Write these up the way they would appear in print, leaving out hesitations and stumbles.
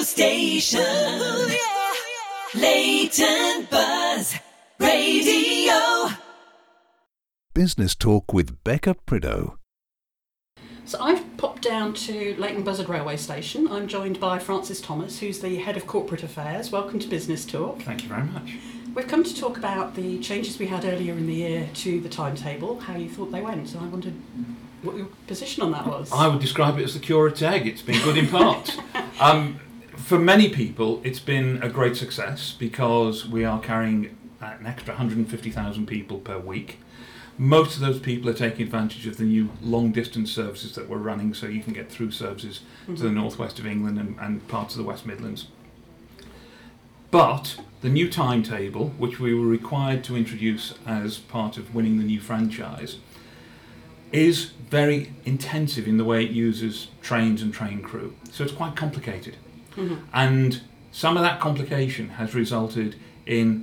station. Ooh, yeah. Leighton Buzz Radio. Business Talk with Becca Prideaux. So I've popped down to Leighton Buzzard Railway Station. I'm joined by Francis Thomas, who's the Head of Corporate Affairs. Welcome to Business Talk. Thank you very much. We've come to talk about the changes we had earlier in the year to the timetable, how you thought they went. So I wondered what your position on that was. I would describe it as the curate's egg. It's been good in parts. For many people, it's been a great success because we are carrying an extra 150,000 people per week. Most of those people are taking advantage of the new long-distance services that we're running, so you can get through services to the northwest of England and parts of the West Midlands. But the new timetable, which we were required to introduce as part of winning the new franchise, is very intensive in the way it uses trains and train crew. So it's quite complicated. And some of that complication has resulted in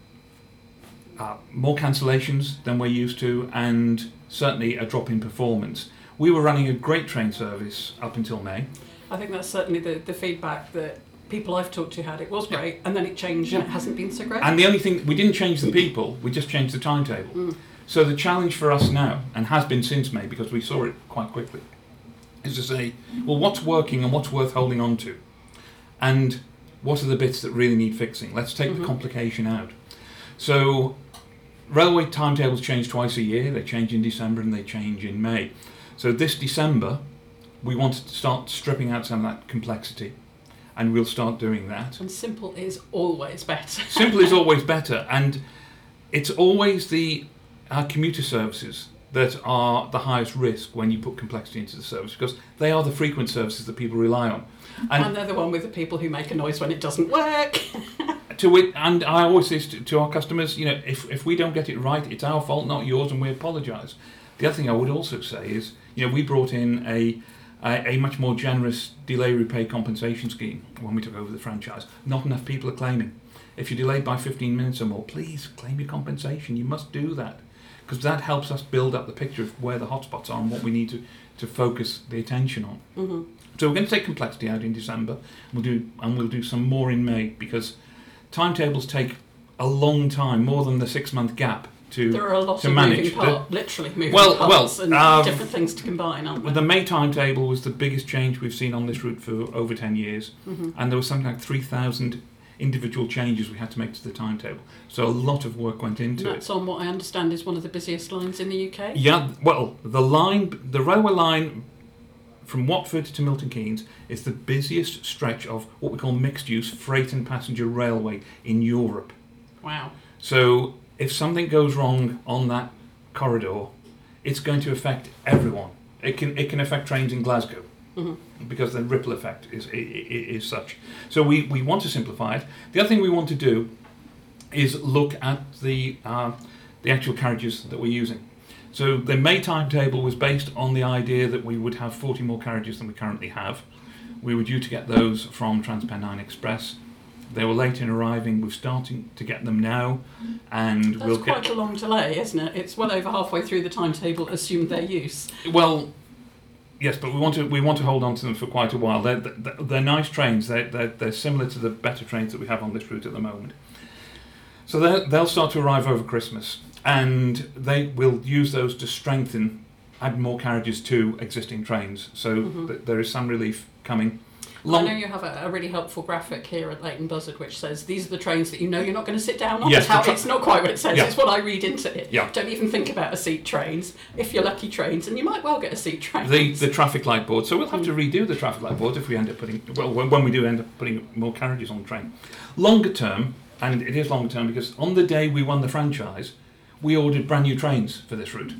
more cancellations than we're used to, and certainly a drop in performance. We were running a great train service up until May. I think that's certainly the feedback that people I've talked to had. It was great, and then it changed, and it hasn't been so great. And the only thing, we didn't change the people, we just changed the timetable. So the challenge for us now, and has been since May, because we saw it quite quickly, is to say, well, what's working and what's worth holding on to? And what are the bits that really need fixing? Let's take the complication out. So railway timetables change twice a year. They change in December and they change in May. So this December, we wanted to start stripping out some of that complexity, and we'll start doing that. And simple is always better. Simple is always better, and it's always our commuter services that are the highest risk when you put complexity into the service, because they are the frequent services that people rely on. And they're the one with the people who make a noise when it doesn't work. And I always say to our customers, if we don't get it right, it's our fault, not yours, and we apologise. The other thing I would also say is, we brought in a much more generous delay repay compensation scheme when we took over the franchise. Not enough people are claiming. If you're delayed by 15 minutes or more, please claim your compensation. You must do that, because that helps us build up the picture of where the hotspots are and what we need to focus the attention on. So we're going to take complexity out in December. We'll do some more in May, because timetables take a long time, more than the 6-month gap to manage. There are a lot of moving parts, literally moving parts, and different things to combine, aren't there? The May timetable was the biggest change we've seen on this route for over 10 years, and there was something like 3,000 individual changes we had to make to the timetable. So a lot of work went into it. That's on what I understand is one of the busiest lines in the UK? Yeah, well, the railway line from Watford to Milton Keynes is the busiest stretch of what we call mixed-use freight and passenger railway in Europe. Wow. So if something goes wrong on that corridor, it's going to affect everyone. It can affect trains in Glasgow, because the ripple effect is such. So we want to simplify it. The other thing we want to do is look at the actual carriages that we're using. So the May timetable was based on the idea that we would have 40 more carriages than we currently have. We were due to get those from Transpennine Express. They were late in arriving. We're starting to get them now, and That's quite a long delay, isn't it? It's well over halfway through the timetable, assumed their use. Well, yes, but we want to hold on to them for quite a while. They're nice trains. They're similar to the better trains that we have on this route at the moment. So they'll start to arrive over Christmas, and they will use those to add more carriages to existing trains. So there is some relief coming. I know you have a really helpful graphic here at Leighton Buzzard which says these are the trains that you're not going to sit down on. Yes, it's not quite what it says, it's what I read into it. Yeah. Don't even think about a seat trains. If you're lucky, trains, and you might well get a seat train. The traffic light board. So we'll have to redo the traffic light board if we end up when we do end up putting more carriages on the train. Longer term, and it is longer term because on the day we won the franchise, we ordered brand new trains for this route.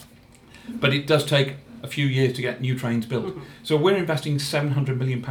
But it does take a few years to get new trains built. So we're investing £700 million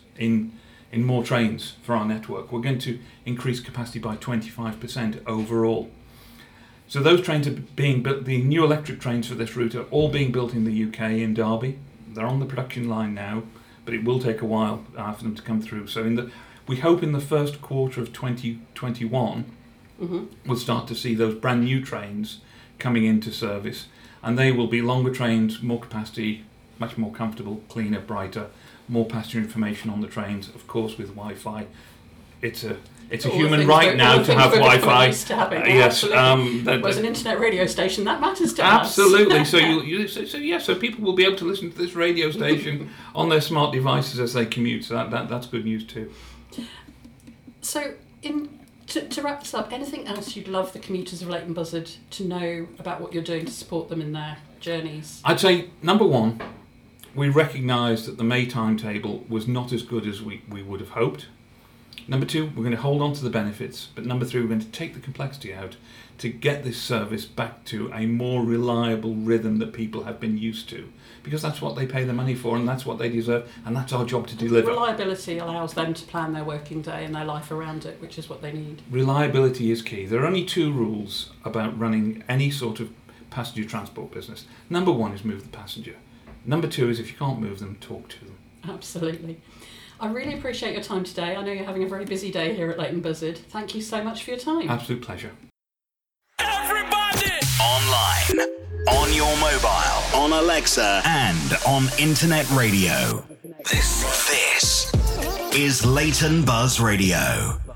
in more trains for our network. We're going to increase capacity by 25% overall. So those trains are being built, the new electric trains for this route are all being built in the UK in Derby. They're on the production line now, but it will take a while for them to come through. So we hope in the first quarter of 2021, we'll start to see those brand new trains coming into service, and they will be longer trains, more capacity, much more comfortable, cleaner, brighter, more passenger information on the trains, of course with Wi-Fi. It's a All human the right things now that- to all the have things we're Wi-Fi. used to having, Yes, absolutely. Whereas an internet radio station, that matters to us. absolutely. So people will be able to listen to this radio station on their smart devices as they commute. So that's good news too. So, to wrap this up, anything else you'd love the commuters of Leighton Buzzard to know about what you're doing to support them in their journeys? I'd say number one, we recognised that the May timetable was not as good as we would have hoped. Number two, we're going to hold on to the benefits, but number three, we're going to take the complexity out to get this service back to a more reliable rhythm that people have been used to, because that's what they pay the money for and that's what they deserve, and that's our job to deliver. Reliability allows them to plan their working day and their life around it, which is what they need. Reliability is key. There are only two rules about running any sort of passenger transport business. Number one is move the passenger. Number two is if you can't move them, talk to them. Absolutely. I really appreciate your time today. I know you're having a very busy day here at Leighton Buzzard. Thank you so much for your time. Absolute pleasure. Everybody! Online, on your mobile, on Alexa, and on internet radio. This is Leighton Buzz Radio.